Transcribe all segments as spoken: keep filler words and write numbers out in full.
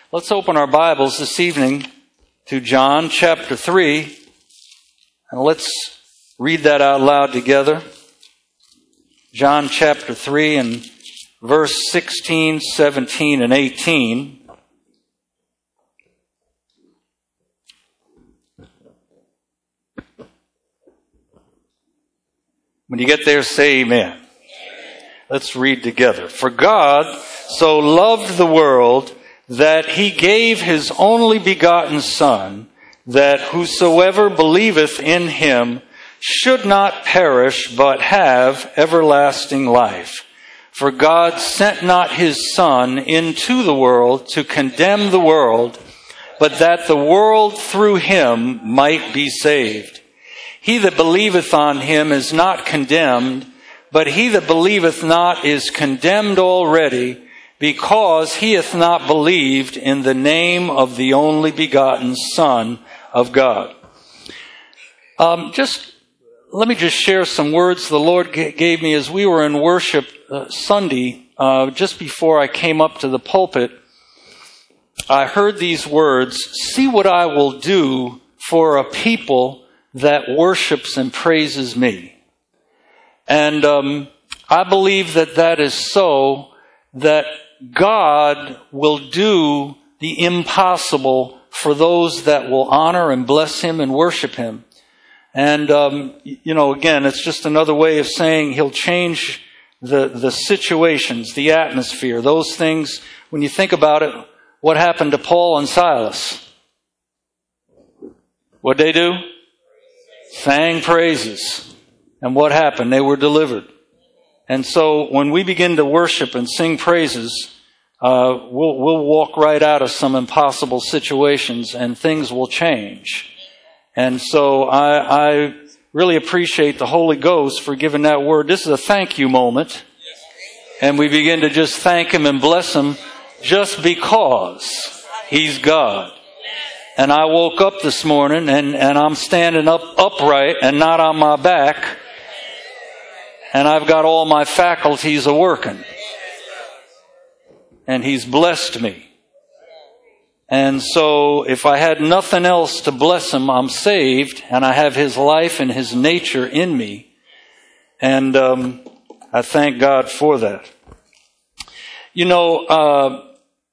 Let's open our Bibles this evening to John chapter three, and let's read that out loud together. John chapter three and verse sixteen, seventeen, and eighteen. When you get there, say amen. Let's read together. For God so loved the world that he gave his only begotten Son, that whosoever believeth in him should not perish, but have everlasting life. For God sent not his Son into the world to condemn the world, but that the world through him might be saved. He that believeth on him is not condemned, but he that believeth not is condemned already, because he hath not believed in the name of the only begotten Son of God. Um, just let me just share some words the Lord g- gave me as we were in worship uh, Sunday. Uh, just before I came up to the pulpit, I heard these words: "See what I will do for a people that worships and praises me." And um, I believe that that is so, that God will do the impossible for those that will honor and bless him and worship him. And, um, you know, again, it's just another way of saying he'll change the, the situations, the atmosphere, those things. When you think about it, what happened to Paul and Silas? What'd they do? Sang praises. And what happened? They were delivered. And so when we begin to worship and sing praises, uh, we'll, we'll walk right out of some impossible situations and things will change. And so I, I really appreciate the Holy Ghost for giving that word. This is a thank you moment. And we begin to just thank him and bless him just because he's God. And I woke up this morning and, and I'm standing up upright and not on my back. And I've got all my faculties a working. And he's blessed me. And so if I had nothing else to bless him, I'm saved. And I have his life and his nature in me. And um, I thank God for that. You know, uh,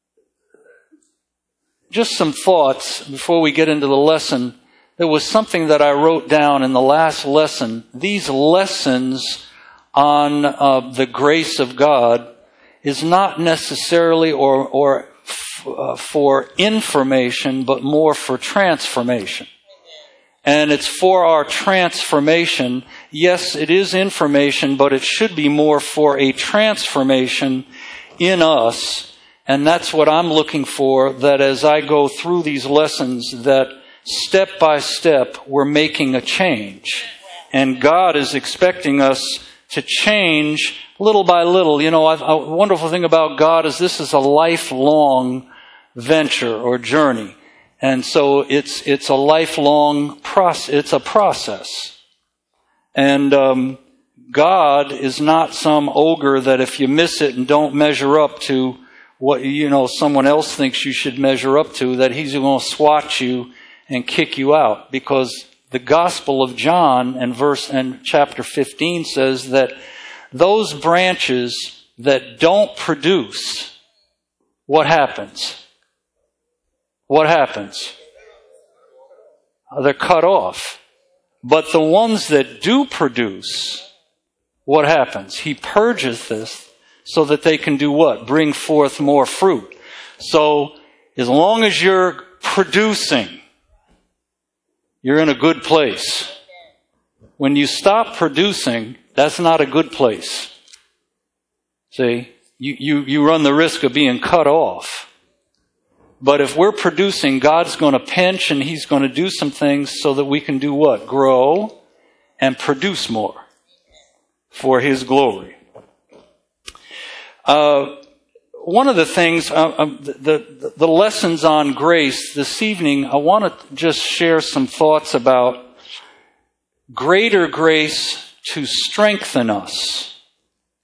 just some thoughts before we get into the lesson. There was something that I wrote down in the last lesson. These lessons on uh, the grace of God is not necessarily or, or f- uh, for information, but more for transformation. And it's for our transformation. Yes, it is information, but it should be more for a transformation in us. And that's what I'm looking for, that as I go through these lessons, that step by step we're making a change. And God is expecting us to change little by little. You know, a wonderful thing about God is this is a lifelong venture or journey. And so it's it's a lifelong process. It's a process. And um, God is not some ogre that if you miss it and don't measure up to what, you know, someone else thinks you should measure up to, that he's going to swat you and kick you out. Because the Gospel of John and verse and chapter fifteen says that those branches that don't produce, what happens? What happens? They're cut off. But the ones that do produce, what happens? He purges this so that they can do what? Bring forth more fruit. So as long as you're producing, you're in a good place. When you stop producing, that's not a good place. See, you, you, you run the risk of being cut off. But if we're producing, God's going to pinch and he's going to do some things so that we can do what? Grow and produce more for his glory. Uh, one of the things, uh, um, the, the, the lessons on grace this evening, I want to just share some thoughts about greater grace to strengthen us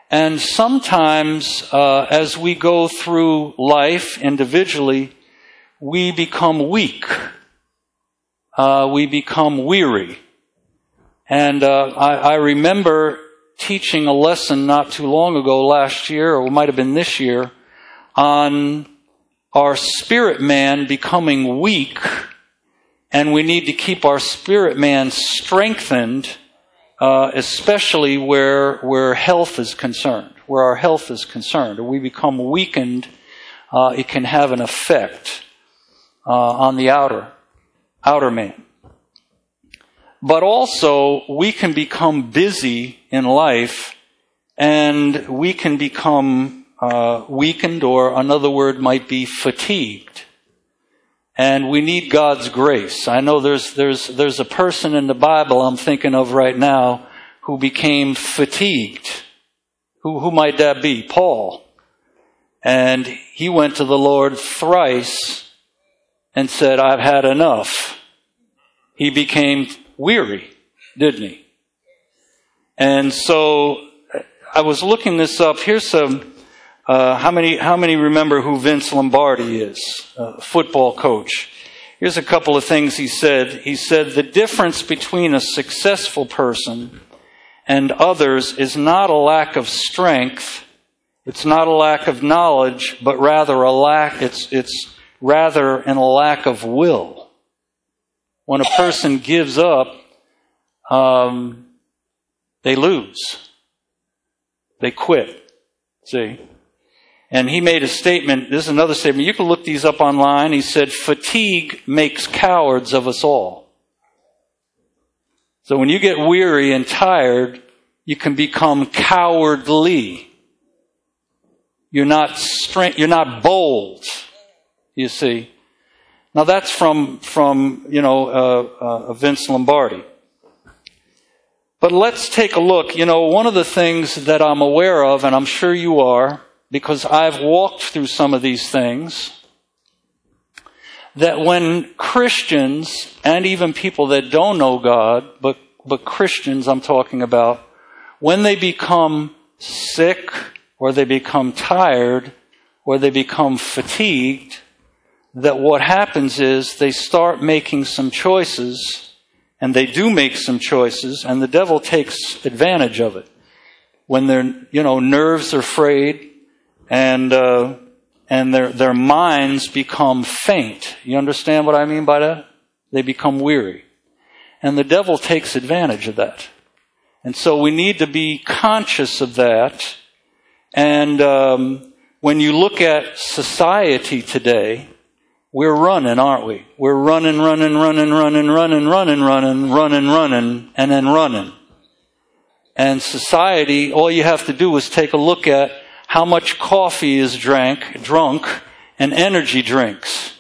And sometimes, uh, as we go through life individually, we become weak. Uh, we become weary. And uh, I, I remember teaching a lesson not too long ago, last year, or it might have been this year, on our spirit man becoming weak, and we need to keep our spirit man strengthened, uh, especially where where health is concerned. Where our health is concerned, or we become weakened, uh, it can have an effect uh, on the outer outer man. But also, we can become busy in life, and we can become uh, weakened, or another word might be fatigued. And we need God's grace. I know there's there's there's a person in the Bible I'm thinking of right now who became fatigued. Who who might that be? Paul. And he went to the Lord thrice and said, "I've had enough." He became weary, didn't he? And so I was looking this up. Here's some. Uh, how many? How many remember who Vince Lombardi is? A football coach. Here's a couple of things he said. He said the difference between a successful person and others is not a lack of strength. It's not a lack of knowledge, but rather a lack. It's it's rather in a lack of will. When a person gives up, um, they lose. They quit. See? And he made a statement. This is another statement. You can look these up online. He said, fatigue makes cowards of us all. So when you get weary and tired, you can become cowardly. You're not strength, you're not bold, you see. Now that's from, from you know, uh, uh, Vince Lombardi. But let's take a look. You know, one of the things that I'm aware of, and I'm sure you are, because I've walked through some of these things, that when Christians, and even people that don't know God, but, but Christians I'm talking about, when they become sick, or they become tired, or they become fatigued, that what happens is they start making some choices, and they do make some choices, and the devil takes advantage of it. When their, you know, nerves are frayed, and uh, and their their minds become faint. You understand what I mean by that? They become weary, and the devil takes advantage of that. And so we need to be conscious of that. And um, when you look at society today, we're running, aren't we? We're running, running, running, running, running, running, running, running, running, and then running. And society, all you have to do is take a look at how much coffee is drank, drunk, and energy drinks.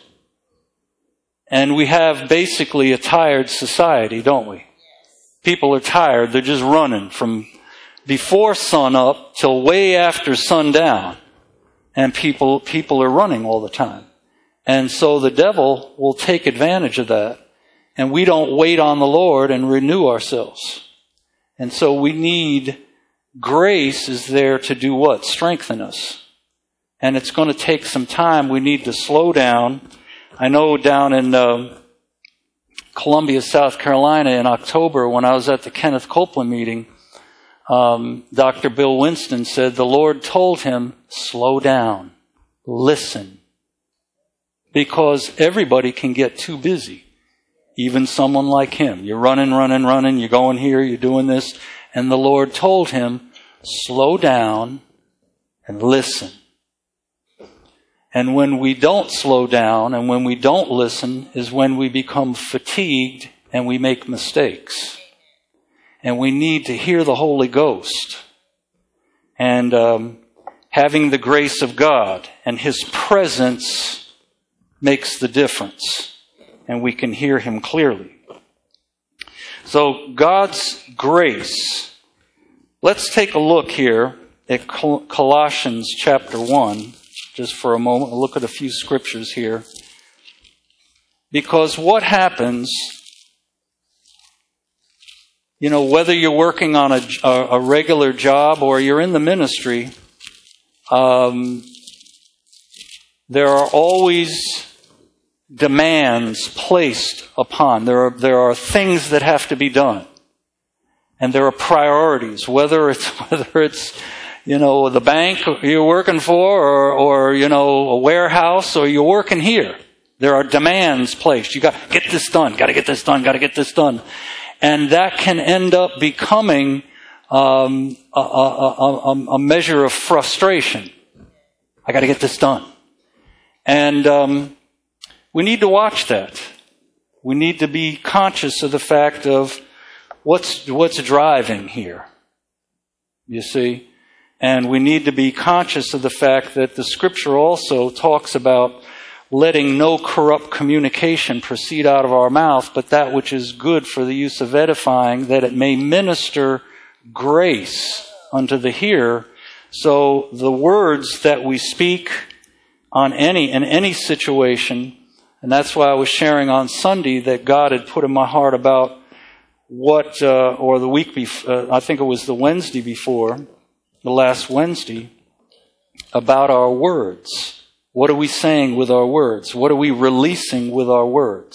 And we have basically a tired society, don't we? People are tired. They're just running from before sun up till way after sundown. And people, people are running all the time. And so the devil will take advantage of that. And we don't wait on the Lord and renew ourselves. And so we need, grace is there to do what? Strengthen us. And it's going to take some time. We need to slow down. I know down in uh, Columbia, South Carolina in October, when I was at the Kenneth Copeland meeting, um, Doctor Bill Winston said the Lord told him, slow down, listen. Because everybody can get too busy. Even someone like him. You're running, running, running. You're going here. You're doing this. And the Lord told him, slow down and listen. And when we don't slow down and when we don't listen is when we become fatigued and we make mistakes. And we need to hear the Holy Ghost. And um, having the grace of God and His presence makes the difference, and we can hear Him clearly. So God's grace. Let's take a look here at Colossians chapter one, just for a moment. We'll look at a few scriptures here. Because what happens You know, whether you're working on a, a regular job or you're in the ministry, um, there are always demands placed upon. There are there are things that have to be done, and there are priorities. Whether it's whether it's you know the bank you're working for, or or you know a warehouse, or you're working here, there are demands placed. You got to get this done. Got to get this done. Got to get this done. And that can end up becoming um, a, a, a, a measure of frustration. I got to get this done. And um, we need to watch that. We need to be conscious of the fact of what's what's driving here. You see? And we need to be conscious of the fact that the Scripture also talks about letting no corrupt communication proceed out of our mouth, but that which is good for the use of edifying, that it may minister grace unto the hearer. So the words that we speak on any in any situation, and that's why I was sharing on Sunday that God had put in my heart about what, uh, or the week before, uh, I think it was the Wednesday before, the last Wednesday, about our words. What are we saying with our words? What are we releasing with our words?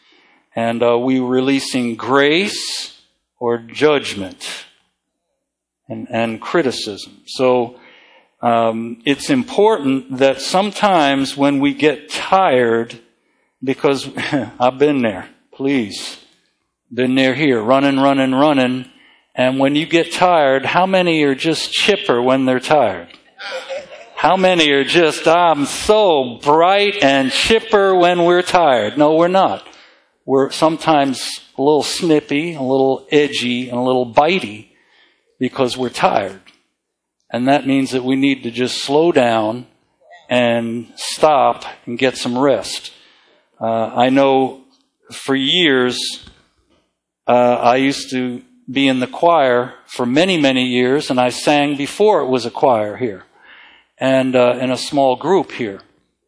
And are we releasing grace or judgment and, and criticism? So um, it's important that sometimes when we get tired, because I've been there, please, been there here, running, running, running. And when you get tired, how many are just chipper when they're tired? How many are just, I'm so bright and chipper when we're tired? No, we're not. We're sometimes a little snippy, a little edgy, and a little bitey because we're tired. And that means that we need to just slow down and stop and get some rest. Uh, I know for years, uh, I used to be in the choir for many, many years, and I sang before it was a choir here. And uh, in a small group here.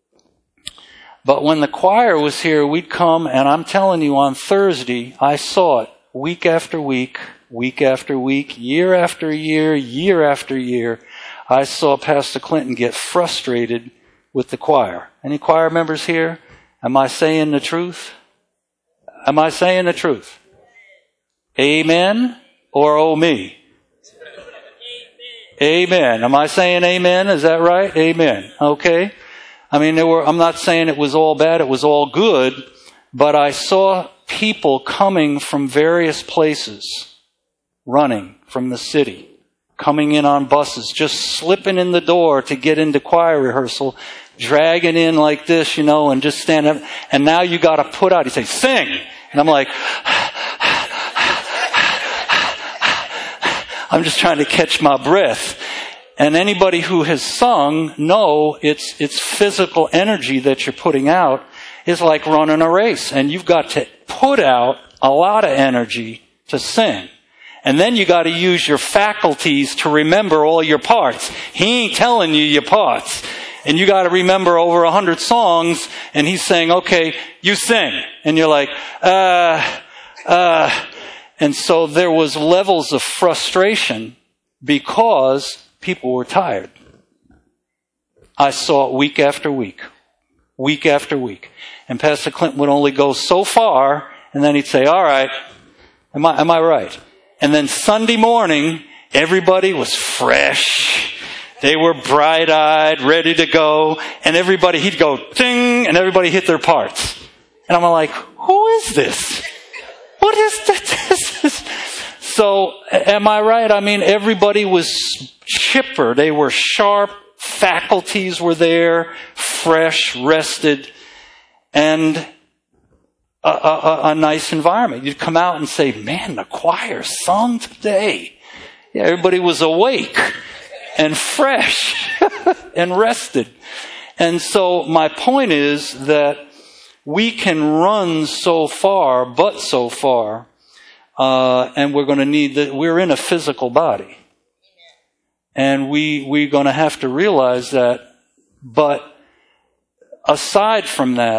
But when the choir was here, we'd come, and I'm telling you, on Thursday, I saw it week after week, week after week, year after year, year after year. I saw Pastor Clinton get frustrated with the choir. Any choir members here? Am I saying the truth? Am I saying the truth? Amen or oh me? Amen. Am I saying amen? Is that right? Amen. Okay. I mean, there were, I'm not saying it was all bad. It was all good. But I saw people coming from various places, running from the city, coming in on buses, just slipping in the door to get into choir rehearsal, dragging in like this, you know, and just stand up. And now you got to put out. You say, sing. And I'm like, I'm just trying to catch my breath. And anybody who has sung know it's it's physical energy that you're putting out is like running a race. And you've got to put out a lot of energy to sing. And then you got to use your faculties to remember all your parts. He ain't telling you your parts. And you got to remember over a hundred songs, and he's saying, okay, you sing. And you're like, uh, uh, And so there was levels of frustration because people were tired. I saw it week after week, week after week. And Pastor Clinton would only go so far, and then he'd say, all right, am I, am I right? And then Sunday morning, everybody was fresh. They were bright-eyed, ready to go. And everybody, he'd go, ding, and everybody hit their parts. And I'm like, who is this? What is this? So, am I right? I mean, everybody was chipper. They were sharp. Faculties were there, fresh, rested, and a, a, a nice environment. You'd come out and say, man, the choir sung today. Yeah, everybody was awake and fresh and rested. And so my point is that we can run so far, but so far, uh, and we're going to need that. We're in a physical body, and we we're going to have to realize that. But aside from that,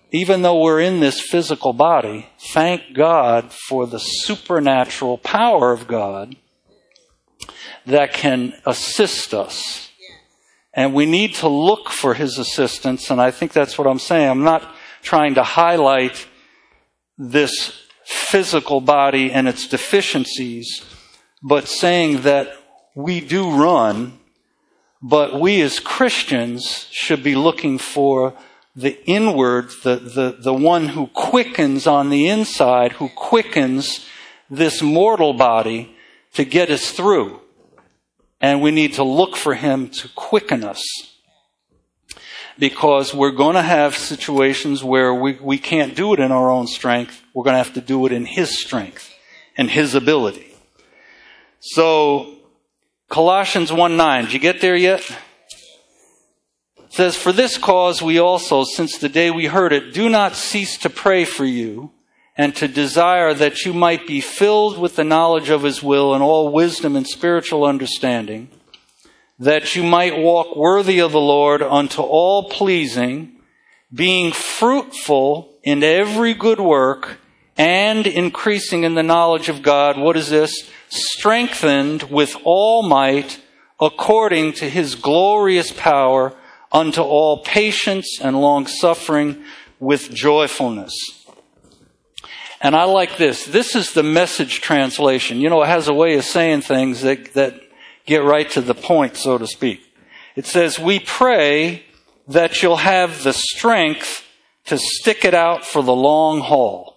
even though we're in this physical body, thank God for the supernatural power of God that can assist us. And we need to look for his assistance, and I think that's what I'm saying. I'm not trying to highlight this physical body and its deficiencies, but saying that we do run, but we as Christians should be looking for the inward, the, the, the one who quickens on the inside, who quickens this mortal body to get us through. And we need to look for him to quicken us. Because we're going to have situations where we, we can't do it in our own strength. We're going to have to do it in his strength and his ability. So, Colossians one nine, did you get there yet? It says, "For this cause we also, since the day we heard it, do not cease to pray for you, and to desire that you might be filled with the knowledge of his will and all wisdom and spiritual understanding, that you might walk worthy of the Lord unto all pleasing, being fruitful in every good work, and increasing in the knowledge of God." What is this? "Strengthened with all might, according to his glorious power, unto all patience and long-suffering with joyfulness." And I like this. This is the Message translation. You know, it has a way of saying things that, that get right to the point, so to speak. It says, "We pray that you'll have the strength to stick it out for the long haul.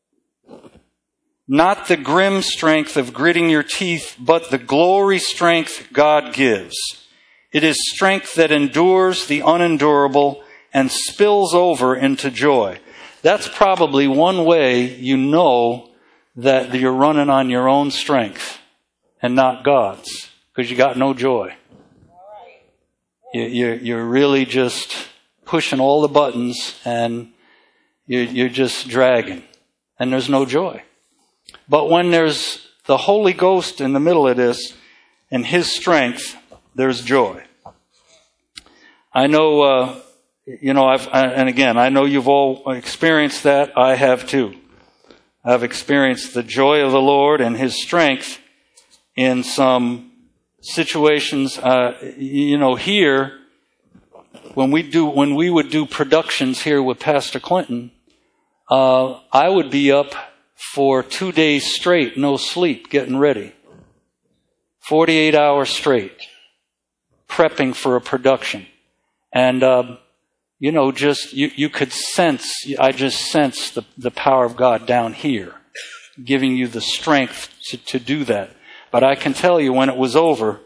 Not the grim strength of gritting your teeth, but the glory strength God gives. It is strength that endures the unendurable and spills over into joy." That's probably one way you know that you're running on your own strength and not God's, because you got no joy. You're, you're really just pushing all the buttons and you're just dragging, and there's no joy. But when there's the Holy Ghost in the middle of this and his strength, there's joy. I know, uh, you know, I've, and again, I know you've all experienced that. I have too. I've experienced the joy of the Lord and his strength in some situations. Uh, you know, here, when we do, when we would do productions here with Pastor Clinton, uh, I would be up for two days straight, no sleep, getting ready. forty-eight hours straight, prepping for a production. And, um, you know, just, you, you could sense, I just sense the, the power of God down here, giving you the strength to, to do that. But I can tell you, when it was over,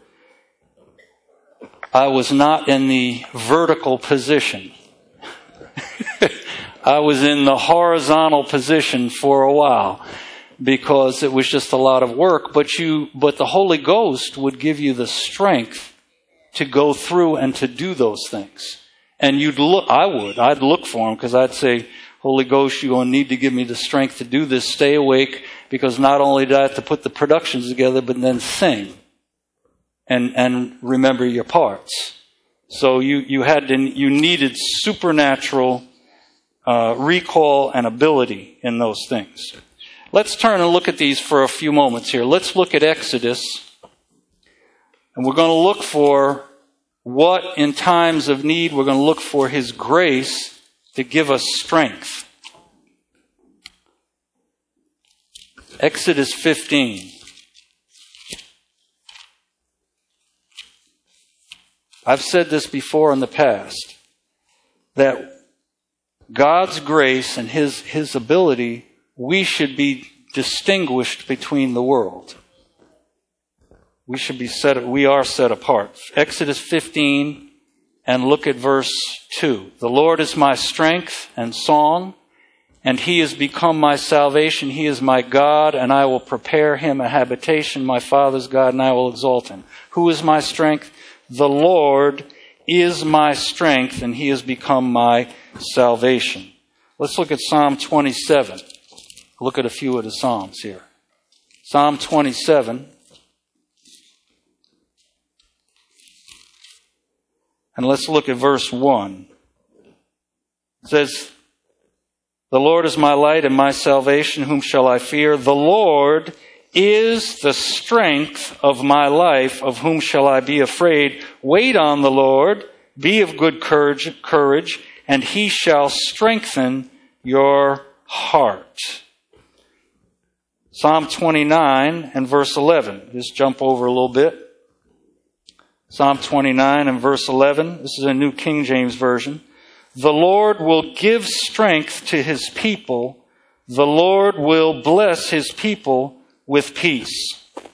I was not in the vertical position. I was in the horizontal position for a while, because it was just a lot of work. But you, but the Holy Ghost would give you the strength to go through and to do those things. And you'd look, I would, I'd look for him, because I'd say, "Holy Ghost, you're going to need to give me the strength to do this. Stay awake, because not only did I have to put the productions together, but then sing and, and remember your parts." So you, you had to, you needed supernatural uh, recall and ability in those things. Let's turn and look at these for a few moments here. Let's look at Exodus. And we're going to look for what, in times of need, we're going to look for his grace to give us strength. Exodus fifteen. I've said this before in the past, that God's grace and his, his ability, we should be distinguished between the world. We should be set, we are set apart. Exodus fifteen, and look at verse two. "The Lord is my strength and song, and he has become my salvation. He is my God, and I will prepare him a habitation, my father's God, and I will exalt him." Who is my strength? The Lord is my strength, and he has become my salvation. Let's look at Psalm twenty-seven. Look at a few of the Psalms here. Psalm twenty-seven. And let's look at verse one. It says, The Lord is my light and my salvation. Whom shall I fear? The Lord is the strength of my life. Of whom shall I be afraid? Wait on the Lord. Be of good courage, courage, and he shall strengthen your heart. Psalm twenty-nine and verse eleven. Just jump over a little bit. Psalm twenty-nine and verse eleven. This is a New King James Version. The Lord will give strength to his people. The Lord will bless his people with peace.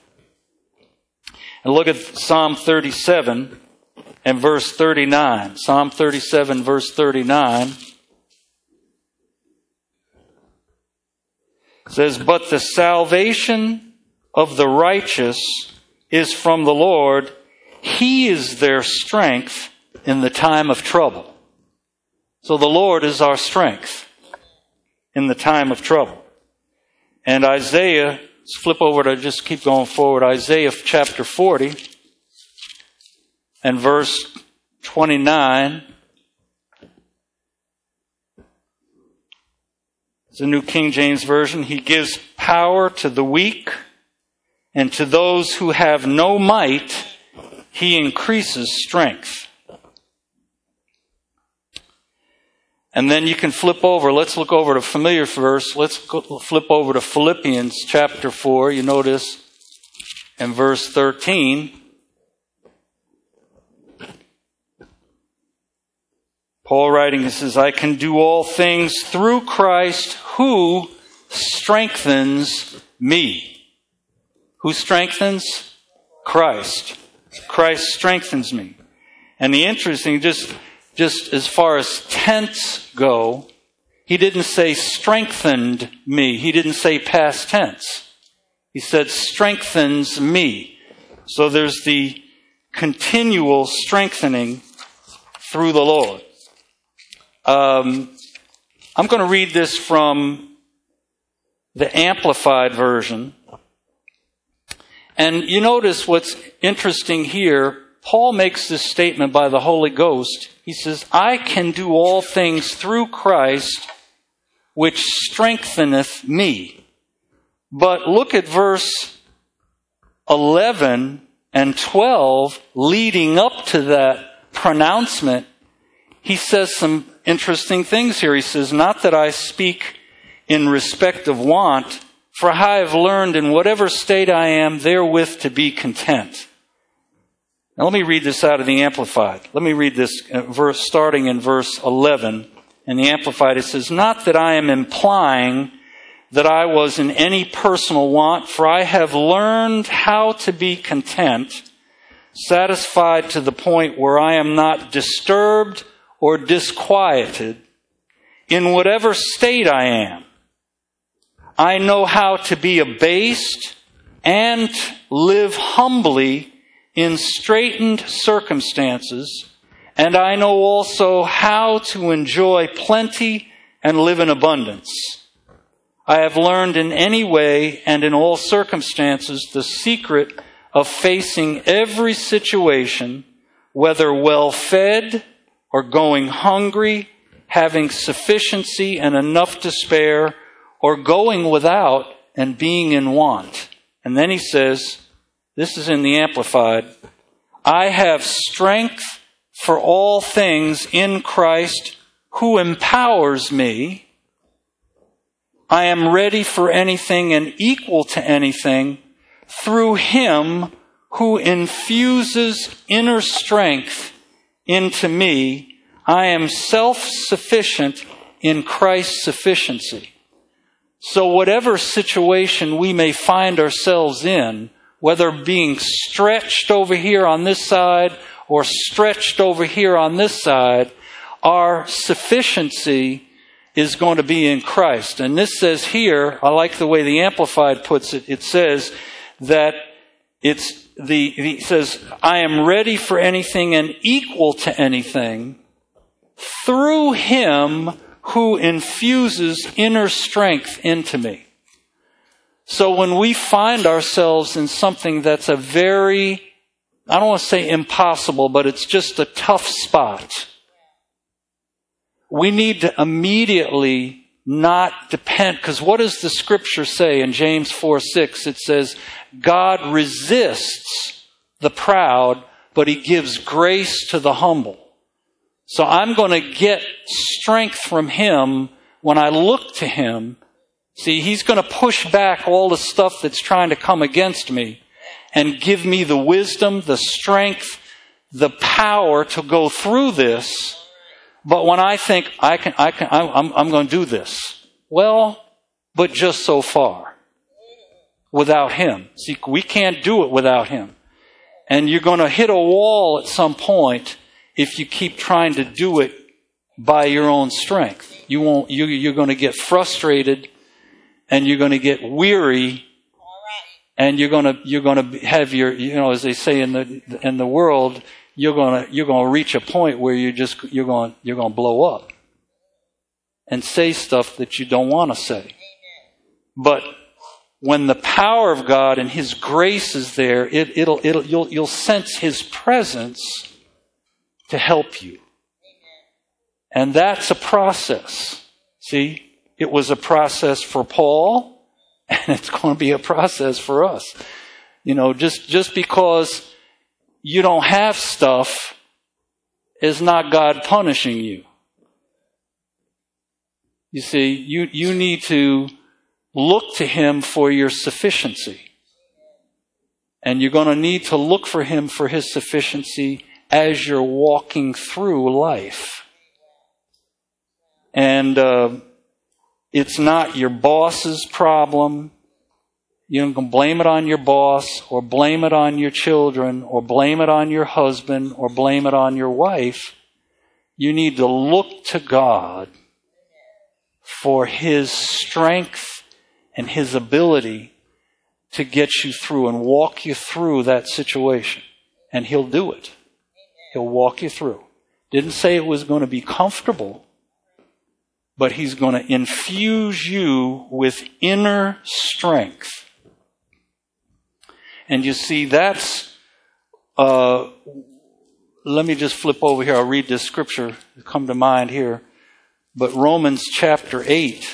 And look at Psalm thirty-seven and verse thirty-nine. Psalm thirty-seven, verse thirty-nine. It says, but the salvation of the righteous is from the Lord. He is their strength in the time of trouble. So the Lord is our strength in the time of trouble. And Isaiah, let's flip over to, just keep going forward, Isaiah chapter forty and verse twenty-nine. It's the New King James Version. He gives power to the weak, and to those who have no might, he increases strength. And then you can flip over. Let's look over to a familiar verse. Let's flip over to Philippians chapter four. You notice in verse thirteen, Paul writing, he says, I can do all things through Christ who strengthens me. Who strengthens? Christ. Christ strengthens me. And the interesting, just, just as far as tense go, he didn't say strengthened me. He didn't say past tense. He said strengthens me. So there's the continual strengthening through the Lord. Um, I'm going to read this from the Amplified Version. And you notice what's interesting here. Paul makes this statement by the Holy Ghost. He says, I can do all things through Christ, which strengtheneth me. But look at verse eleven and twelve, leading up to that pronouncement. He says some interesting things here. He says, not that I speak in respect of want, for I have learned in whatever state I am therewith to be content. Now let me read this out of the Amplified. Let me read this verse starting in verse eleven. In the Amplified it says, not that I am implying that I was in any personal want, for I have learned how to be content, satisfied to the point where I am not disturbed or disquieted in whatever state I am. I know how to be abased and live humbly in straitened circumstances, and I know also how to enjoy plenty and live in abundance. I have learned in any way and in all circumstances the secret of facing every situation, whether well fed or going hungry, having sufficiency and enough to spare, or going without and being in want. And then he says, this is in the Amplified, I have strength for all things in Christ who empowers me. I am ready for anything and equal to anything through him who infuses inner strength into me. I am self-sufficient in Christ's sufficiency. So whatever situation we may find ourselves in, whether being stretched over here on this side or stretched over here on this side, our sufficiency is going to be in Christ. And this says here, I like the way the Amplified puts it, it says that it's the, it says, I am ready for anything and equal to anything through him who infuses inner strength into me. So when we find ourselves in something that's a very, I don't want to say impossible, but it's just a tough spot, we need to immediately not depend, because what does the scripture say in James four six? It says, God resists the proud, but he gives grace to the humble. So I'm going to get strength from him when I look to him. See, he's going to push back all the stuff that's trying to come against me and give me the wisdom, the strength, the power to go through this. But when I think I can, I can, I'm, I'm going to do this. Well, but just so far. Without him. See, we can't do it without him. And you're going to hit a wall at some point if you keep trying to do it by your own strength. You won't, you, you're going to get frustrated and you're going to get weary. And you're going to, you're going to have your, you know, as they say in the, in the world, you're going to, you're going to reach a point where you're just, you're going, you're going to blow up and say stuff that you don't want to say. But when the power of God and his grace is there, it, it'll, it'll, you'll, you'll sense his presence to help you. And that's a process. See, it was a process for Paul, and it's going to be a process for us. You know, just, just because you don't have stuff is not God punishing you. You see, you, you need to look to him for your sufficiency. And you're going to need to look for him for his sufficiency as you're walking through life. And uh, it's not your boss's problem. You can blame it on your boss, or blame it on your children, or blame it on your husband, or blame it on your wife. You need to look to God for his strength and his ability to get you through and walk you through that situation. And he'll do it. He'll walk you through. Didn't say it was going to be comfortable, but he's going to infuse you with inner strength. And you see, that's, uh, let me just flip over here. I'll read this scripture to come to mind here. But Romans chapter eight.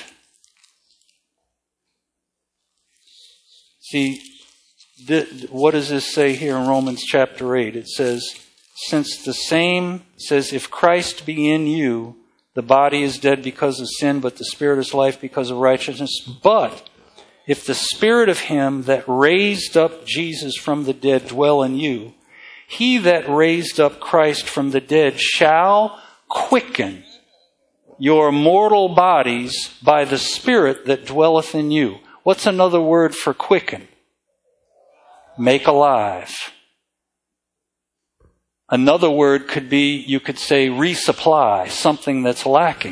See, th- what does this say here in Romans chapter eight? It says, since the same, says, if Christ be in you, the body is dead because of sin, but the spirit is life because of righteousness. But if the spirit of him that raised up Jesus from the dead dwell in you, he that raised up Christ from the dead shall quicken your mortal bodies by the Spirit that dwelleth in you. What's another word for quicken? Make alive. Another word could be, you could say, resupply, something that's lacking.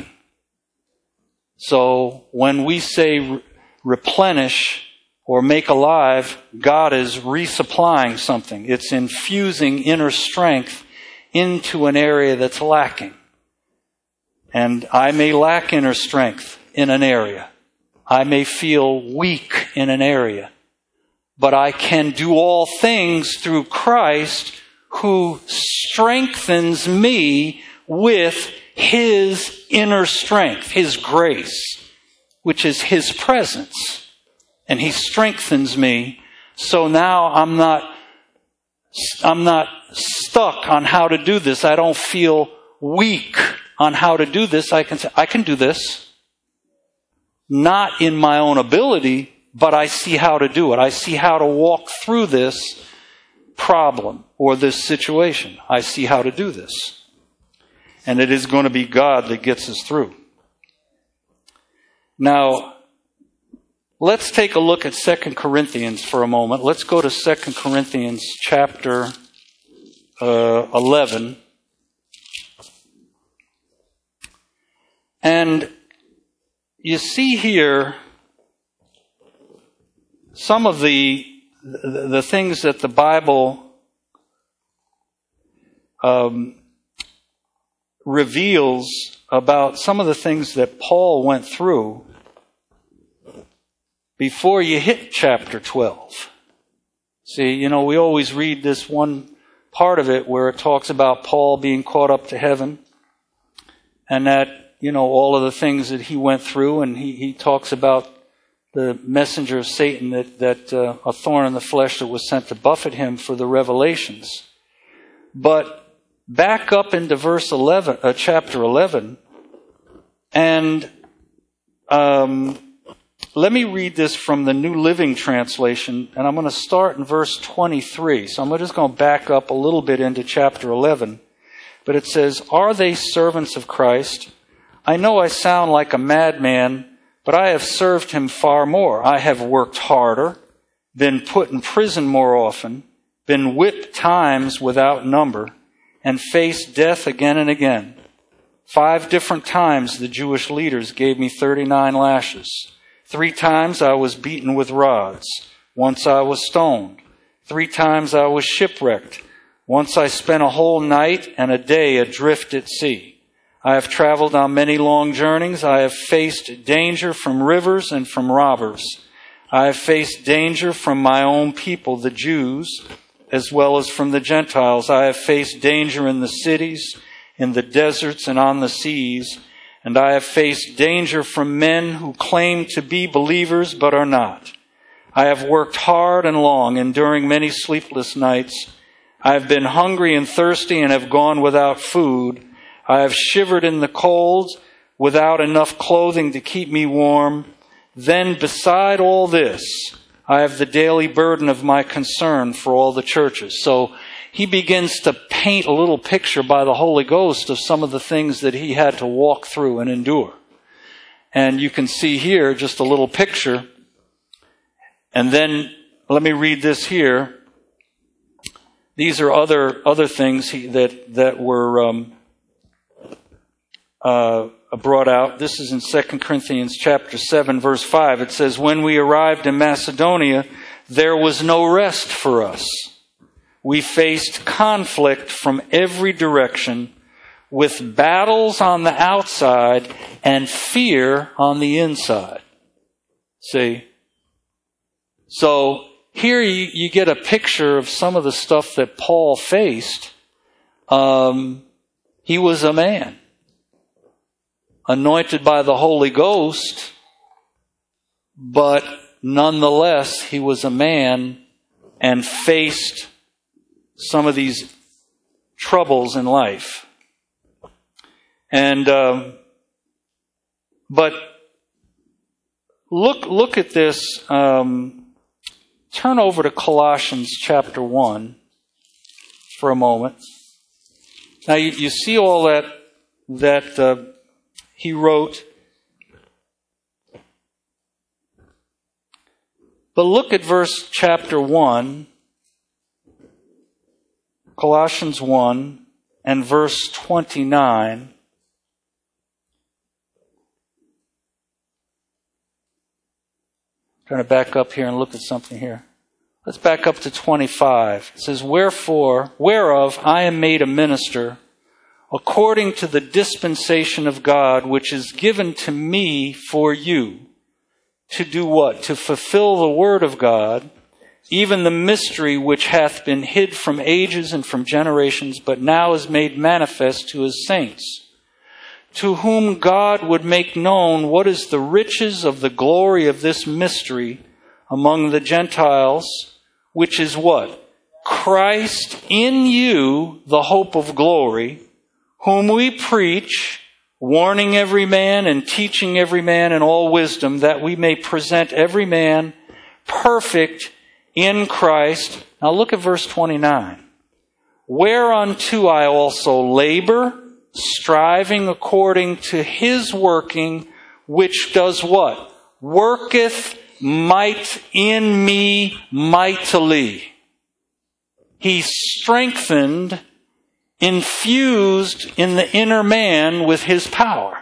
So when we say re- replenish or make alive, God is resupplying something. It's infusing inner strength into an area that's lacking. And I may lack inner strength in an area. I may feel weak in an area. But I can do all things through Christ who strengthens me with his inner strength, his grace, which is his presence. And he strengthens me. So now I'm not, I'm not stuck on how to do this. I don't feel weak on how to do this. I can say, I can do this. Not in my own ability, but I see how to do it. I see how to walk through this problem or this situation. I see how to do this. And it is going to be God that gets us through. Now, let's take a look at Second Corinthians for a moment. Let's go to Second Corinthians chapter uh, eleven. And you see here some of the the, the things that the Bible um, reveals about some of the things that Paul went through before you hit chapter twelve. See, you know, we always read this one part of it where it talks about Paul being caught up to heaven, and that you know, all of the things that he went through, and he, he talks about the messenger of Satan, that, that uh, a thorn in the flesh that was sent to buffet him for the revelations. But back up into verse eleven, uh, chapter eleven, and um, let me read this from the New Living Translation, and I'm going to start in verse twenty-three. So I'm just going to back up a little bit into chapter eleven. But it says, "Are they servants of Christ? I know I sound like a madman, but I have served him far more. I have worked harder, been put in prison more often, been whipped times without number, and faced death again and again. Five different times the Jewish leaders gave me thirty-nine lashes. Three times I was beaten with rods. Once I was stoned. Three times I was shipwrecked. Once I spent a whole night and a day adrift at sea. I have traveled on many long journeys. I have faced danger from rivers and from robbers. I have faced danger from my own people, the Jews, as well as from the Gentiles. I have faced danger in the cities, in the deserts, and on the seas. And I have faced danger from men who claim to be believers but are not. I have worked hard and long, enduring many sleepless nights. I have been hungry and thirsty and have gone without food. I have shivered in the cold without enough clothing to keep me warm. Then beside all this, I have the daily burden of my concern for all the churches." So he begins to paint a little picture by the Holy Ghost of some of the things that he had to walk through and endure. And you can see here just a little picture. And then let me read this here. These are other other things he, that that were um, uh, brought out. This is in Second Corinthians chapter seven, verse five. It says, "When we arrived in Macedonia, there was no rest for us. We faced conflict from every direction, with battles on the outside and fear on the inside." See? So here you, you get a picture of some of the stuff that Paul faced. Um, he was a man, anointed by the Holy Ghost, but nonetheless, he was a man and faced some of these troubles in life. And, um, but look, look at this, um, turn over to Colossians chapter one for a moment. Now you, you see all that, that, uh, he wrote. But look at verse chapter one, Colossians one, and verse twenty-nine. I'm going to back up here and look at something here. Let's back up to twenty-five. It says, "Wherefore, whereof I am made a minister, according to the dispensation of God, which is given to me for you." To do what? To fulfill the word of God, even the mystery which hath been hid from ages and from generations, but now is made manifest to his saints, to whom God would make known what is the riches of the glory of this mystery among the Gentiles, which is what? Christ in you, the hope of glory, whom we preach, warning every man and teaching every man in all wisdom, that we may present every man perfect in Christ. Now look at verse twenty-nine. "Whereunto I also labor, striving according to his working, which does what? Worketh might in me mightily." He strengthened, infused in the inner man with his power.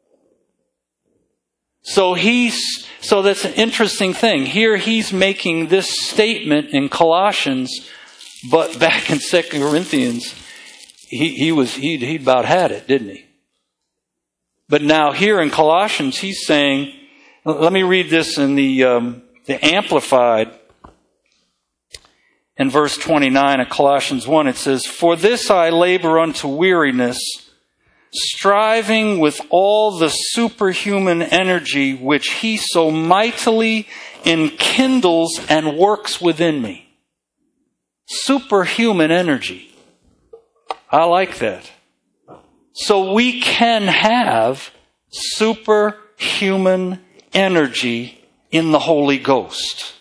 So he's, so that's an interesting thing. Here he's making this statement in Colossians, but back in Second Corinthians, he, he was, he he about had it, didn't he? But now here in Colossians, he's saying, let me read this in the, um, the Amplified. In verse twenty-nine of Colossians one, it says, "For this I labor unto weariness, striving with all the superhuman energy which he so mightily enkindles and works within me. Superhuman energy. I like that. So we can have superhuman energy in the Holy Ghost.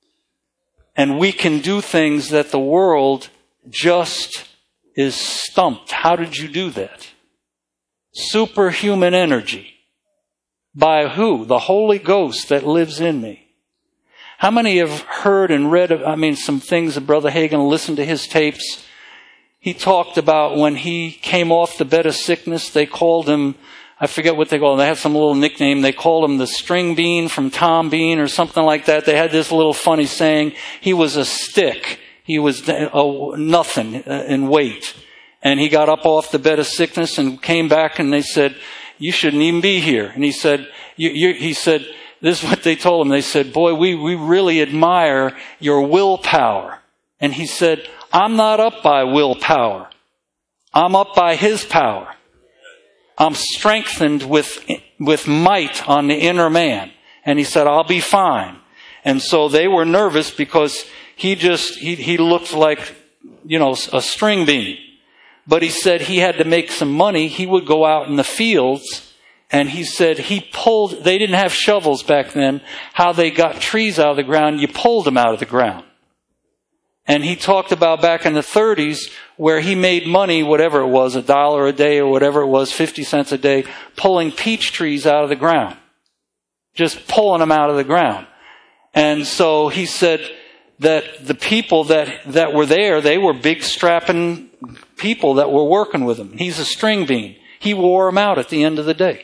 And we can do things that the world just is stumped. How did you do that? Superhuman energy. By who? The Holy Ghost that lives in me. How many have heard and read, I mean, some things that Brother Hagin listened to his tapes? He talked about when he came off the bed of sickness, they called him, I forget what they called him, they had some little nickname, they called him the string bean from Tom Bean or something like that. They had this little funny saying, he was a stick. He was a, nothing in weight. And he got up off the bed of sickness and came back and they said, you shouldn't even be here. And he said, you, you, he said, this is what they told him. They said, boy, we, we really admire your willpower. And he said, I'm not up by willpower. I'm up by his power. I'm strengthened with, with might on the inner man. And he said, I'll be fine. And so they were nervous because he just, he, he looked like, you know, a string bean. But he said he had to make some money. He would go out in the fields, and he said he pulled, they didn't have shovels back then, how they got trees out of the ground, you pulled them out of the ground. And he talked about back in the thirties where he made money, whatever it was, a dollar a day or whatever it was, fifty cents a day, pulling peach trees out of the ground. Just pulling them out of the ground. And so he said that the people that, that were there, they were big strapping people that were working with him. He's a string bean. He wore them out at the end of the day.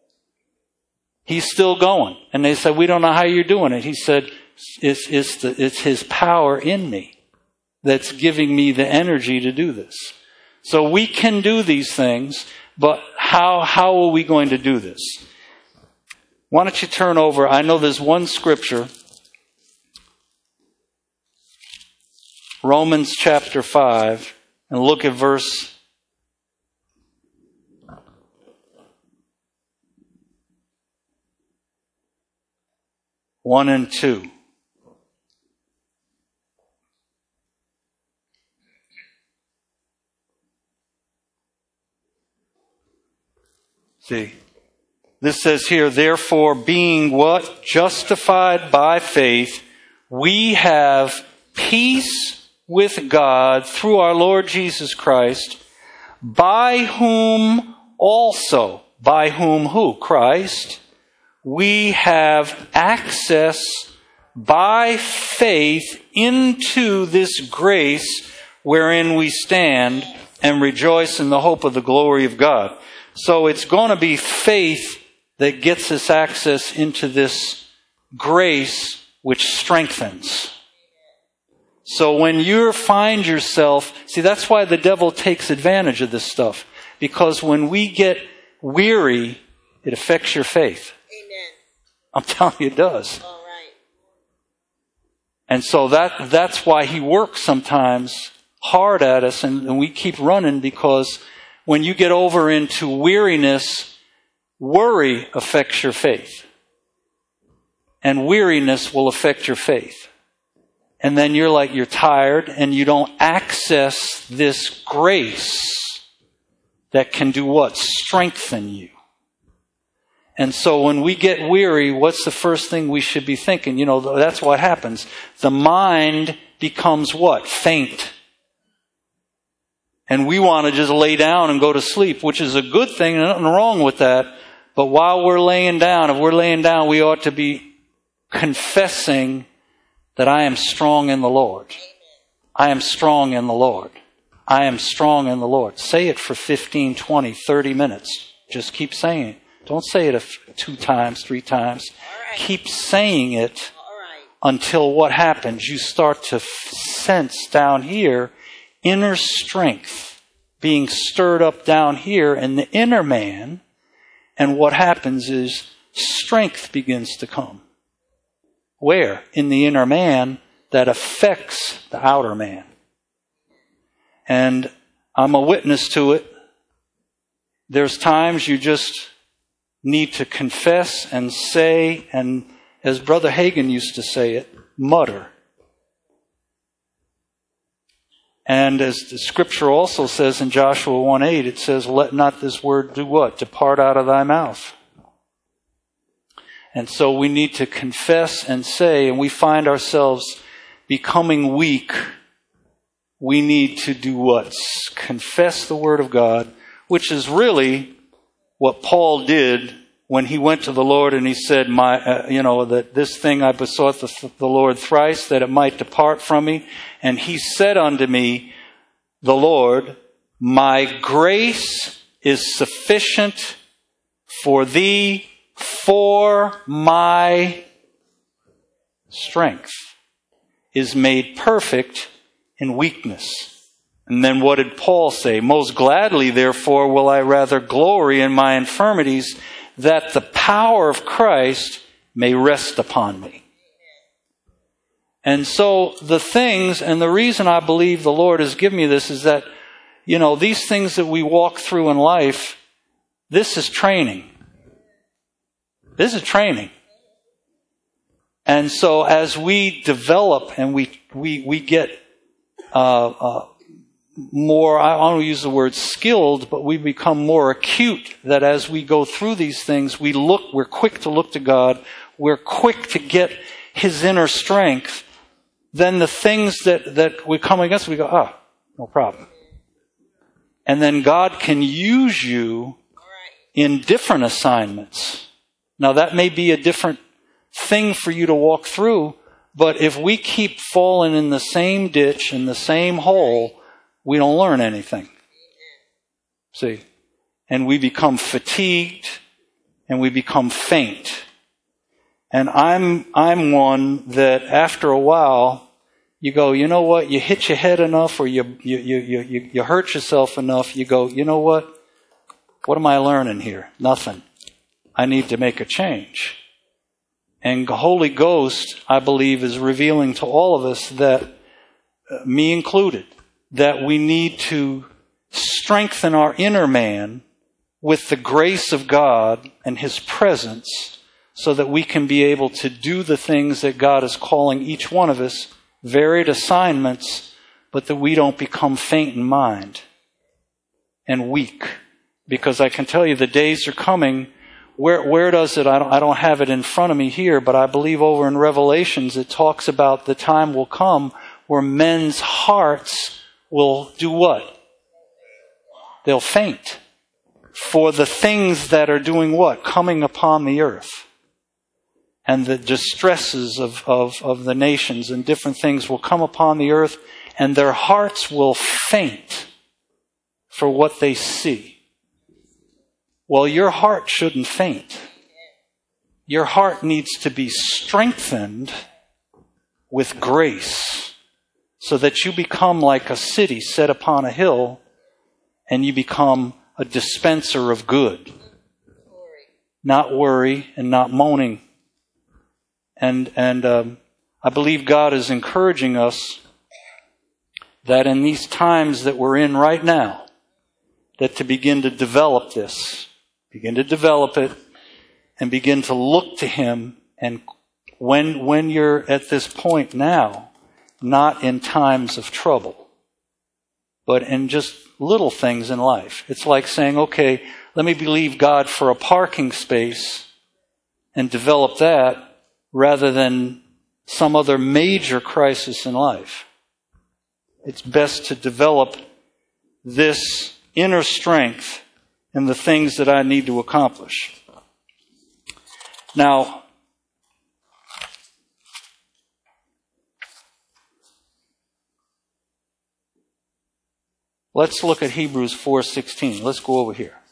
He's still going. And they said, we don't know how you're doing it. He said, it's, it's, the, it's his power in me that's giving me the energy to do this. So we can do these things, but how, how are we going to do this? Why don't you turn over? I know there's one scripture, Romans chapter five, and look at verse one and two. See, this says here, therefore, being what? Justified by faith, we have peace with God through our Lord Jesus Christ, by whom also, by whom who? Christ, we have access by faith into this grace wherein we stand and rejoice in the hope of the glory of God. So it's going to be faith that gets us access into this grace which strengthens. So when you find yourself, see, that's why the devil takes advantage of this stuff. Because when we get weary, it affects your faith. Amen. I'm telling you, it does. All right. And so that that's why he works sometimes hard at us, and, and we keep running, because when you get over into weariness, worry affects your faith. And weariness will affect your faith. And then you're like, you're tired and you don't access this grace that can do what? Strengthen you. And so when we get weary, what's the first thing we should be thinking? You know, that's what happens. The mind becomes what? Faint. And we want to just lay down and go to sleep, which is a good thing, nothing wrong with that. But while we're laying down, if we're laying down, we ought to be confessing that I am strong in the Lord. I am strong in the Lord. I am strong in the Lord. Say it for fifteen, twenty, thirty minutes. Just keep saying it. Don't say it two times, three times. Right. Keep saying it right. Until what happens? You start to sense down here inner strength being stirred up down here in the inner man. And what happens is strength begins to come. Where? In the inner man that affects the outer man. And I'm a witness to it, there's times you just need to confess and say, and as Brother Hagin used to say it, mutter. And as the scripture also says in Joshua one eight, it says, let not this word do what? Depart out of thy mouth. And so we need to confess and say, and we find ourselves becoming weak. We need to do what? Confess the word of God, which is really what Paul did when he went to the Lord and he said, "My, uh, you know, that this thing I besought the, the Lord thrice, that it might depart from me. And he said unto me, the Lord, my grace is sufficient for thee, for my strength is made perfect in weakness." And then what did Paul say? Most gladly, therefore, will I rather glory in my infirmities, that the power of Christ may rest upon me. And so the things, and the reason I believe the Lord has given me this is that, you know, these things that we walk through in life, this is training. This is training. And so as we develop and we we we get uh, uh, more, I don't want to use the word skilled, but we become more acute, that as we go through these things, we look, we're quick to look to God, we're quick to get His inner strength, then the things that, that we come against, we go, oh, no problem. And then God can use you in different assignments. Now that may be a different thing for you to walk through, but if we keep falling in the same ditch, in the same hole, we don't learn anything. See? And we become fatigued and we become faint. And I'm, I'm one that after a while, you go, you know what? You hit your head enough or you, you, you, you, you hurt yourself enough. You go, you know what? What am I learning here? Nothing. I need to make a change. And the Holy Ghost, I believe, is revealing to all of us that, uh, me included, that we need to strengthen our inner man with the grace of God and His presence so that we can be able to do the things that God is calling each one of us, varied assignments, but that we don't become faint in mind and weak. Because I can tell you the days are coming. Where, where does it? I don't, I don't have it in front of me here, but I believe over in Revelations it talks about the time will come where men's hearts will do what? They'll faint for the things that are doing what? Coming upon the earth. And the distresses of, of, of the nations and different things will come upon the earth, and their hearts will faint for what they see. Well, your heart shouldn't faint. Your heart needs to be strengthened with grace, so that you become like a city set upon a hill, and you become a dispenser of good. Not worry and not moaning. And and um, I believe God is encouraging us that in these times that we're in right now, that to begin to develop this, begin to develop it, and begin to look to Him. And when when you're at this point now, not in times of trouble, but in just little things in life. It's like saying, okay, let me believe God for a parking space and develop that rather than some other major crisis in life. It's best to develop this inner strength in the things that I need to accomplish. Now, let's look at Hebrews four sixteen. Let's go over here.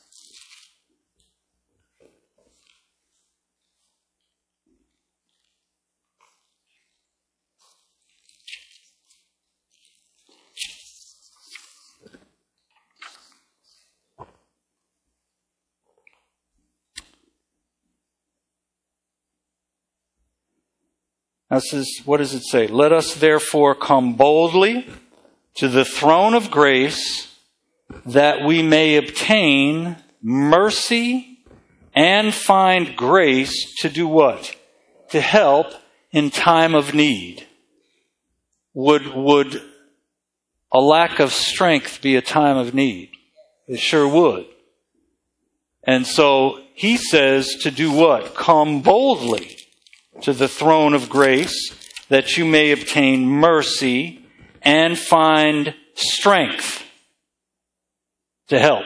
Now it says, what does it say? Let us therefore come boldly to the throne of grace, that we may obtain mercy and find grace to do what? To help in time of need. Would, would a lack of strength be a time of need? It sure would. And so he says to do what? Come boldly to the throne of grace that you may obtain mercy and find strength to help.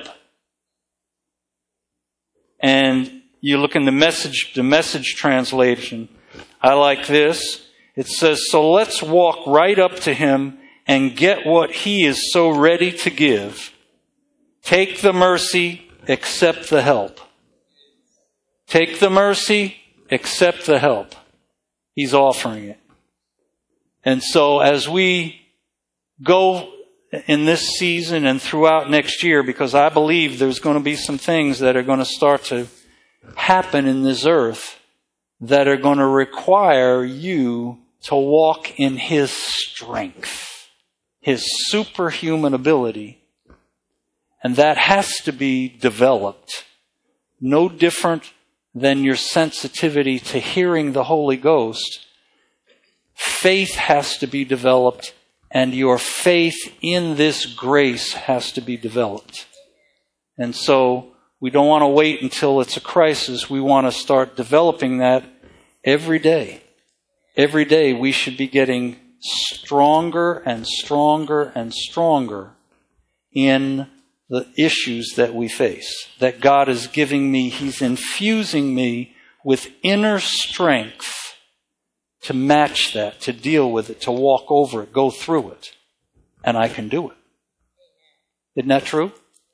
And you look in the message, the message translation, I like this. It says, so let's walk right up to him and get what he is so ready to give. Take the mercy, accept the help. Take the mercy, accept the help. He's offering it. And so as we go in this season and throughout next year, because I believe there's going to be some things that are going to start to happen in this earth that are going to require you to walk in his strength, his superhuman ability. And that has to be developed. No different than your sensitivity to hearing the Holy Ghost. Faith has to be developed, and your faith in this grace has to be developed. And so we don't want to wait until it's a crisis. We want to start developing that every day. Every day we should be getting stronger and stronger and stronger in the issues that we face. That God is giving me, He's infusing me with inner strength to match that, to deal with it, to walk over it, go through it. And I can do it. Isn't that true?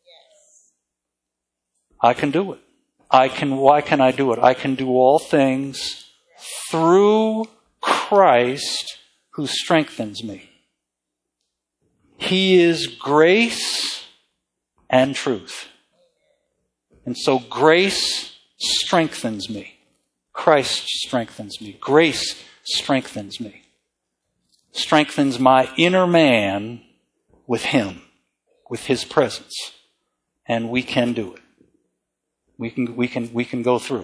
I can do it. I can, why can I do it? I can do all things through Christ who strengthens me. He is grace and truth. And so grace strengthens me. Christ strengthens me. Grace strengthens me. Strengthens my inner man with Him, with His presence. And we can do it. We can, we can, we can go through.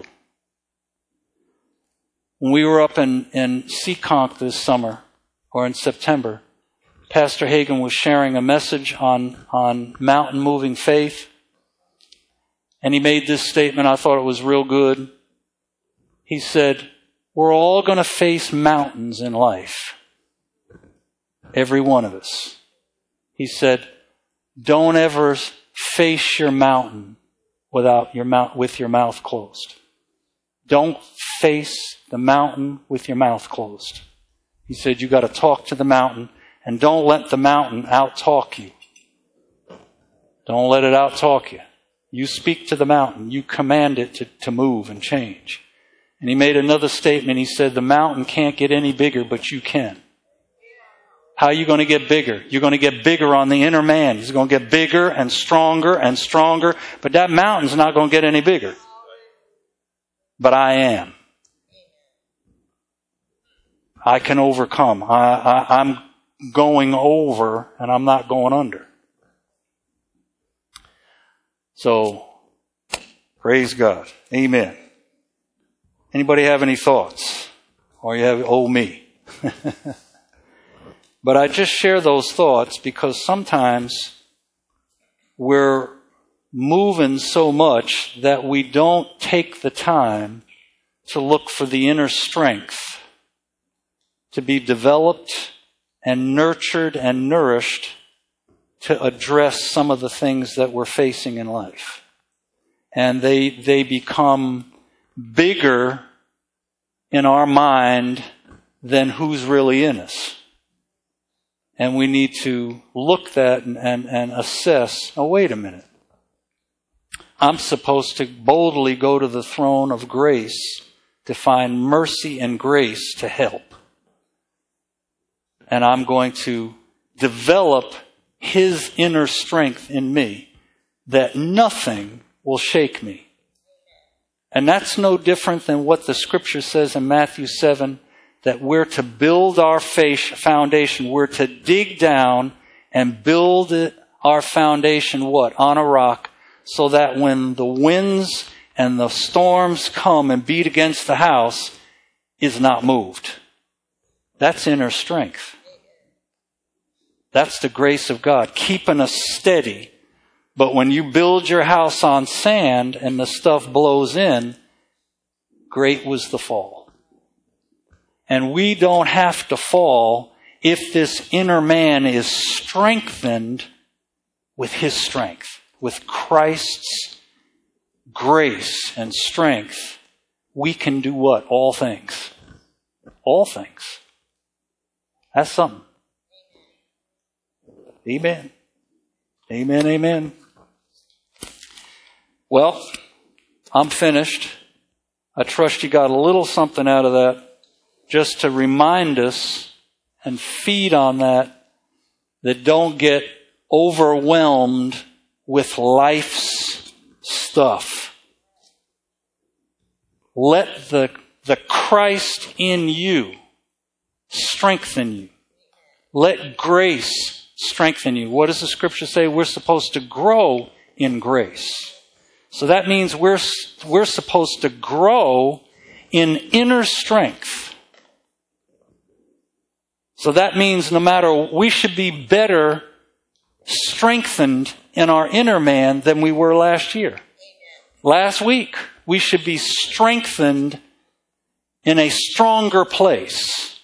When we were up in, in Seekonk this summer, or in September, Pastor Hagen was sharing a message on, on mountain moving faith. And he made this statement. I thought it was real good. He said, we're all going to face mountains in life. Every one of us. He said, don't ever face your mountain without your mouth, with your mouth closed. Don't face the mountain with your mouth closed. He said, you got to talk to the mountain, and don't let the mountain out-talk you. Don't let it out-talk you. You speak to the mountain. You command it to, to move and change. And he made another statement. He said, the mountain can't get any bigger, but you can. How are you going to get bigger? You're going to get bigger on the inner man. He's going to get bigger and stronger and stronger. But that mountain's not going to get any bigger. But I am. I can overcome. I, I, I'm going over and I'm not going under. So, praise God. Amen. Anybody have any thoughts? Or you have, oh me. But I just share those thoughts because sometimes we're moving so much that we don't take the time to look for the inner strength to be developed and nurtured and nourished to address some of the things that we're facing in life. And they, they become bigger in our mind than who's really in us. And we need to look that and, and, and assess, oh, wait a minute. I'm supposed to boldly go to the throne of grace to find mercy and grace to help. And I'm going to develop His inner strength in me that nothing will shake me. And that's no different than what the scripture says in Matthew seven, that we're to build our foundation. We're to dig down and build our foundation, what? On a rock, so that when the winds and the storms come and beat against the house, is not moved. That's inner strength. That's the grace of God, keeping us steady. But when you build your house on sand and the stuff blows in, great was the fall. And we don't have to fall if this inner man is strengthened with his strength, with Christ's grace and strength. We can do what? All things. All things. That's something. Amen. Amen, amen. Well, I'm finished. I trust you got a little something out of that just to remind us and feed on that, that don't get overwhelmed with life's stuff. Let the, the Christ in you strengthen you. Let grace strengthen you. What does the scripture say? We're supposed to grow in grace. So that means we're, we're supposed to grow in inner strength. So that means no matter, we should be better strengthened in our inner man than we were last year. Last week, we should be strengthened in a stronger place,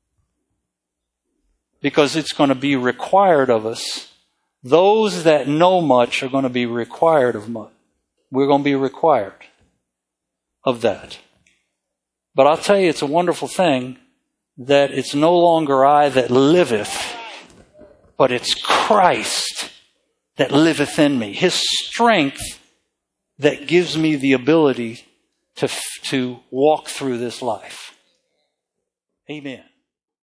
because it's going to be required of us. Those that know much are going to be required of much. We're going to be required of that. But I'll tell you, it's a wonderful thing that it's no longer I that liveth, but it's Christ that liveth in me. His strength that gives me the ability to, to walk through this life. Amen.